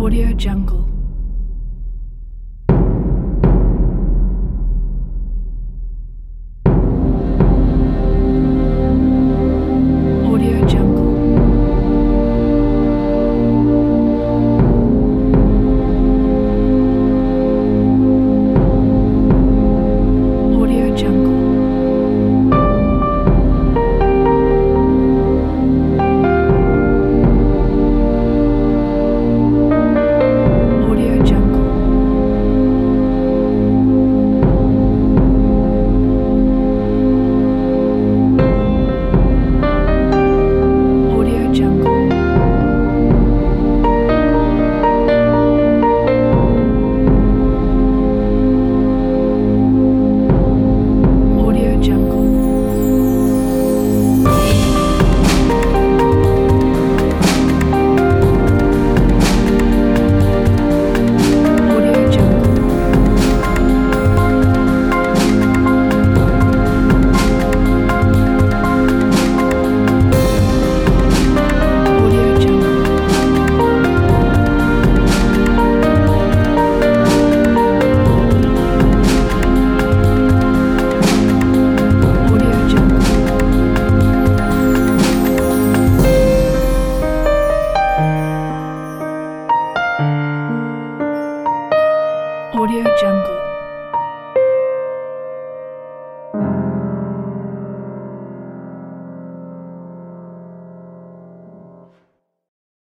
Audio Jungle. Audio Jungle. Audio Jungle. Audio Jungle. Audio Jungle. Audio Jungle. Audio Jungle. Audio Jungle. Audio Jungle. Audio Jungle.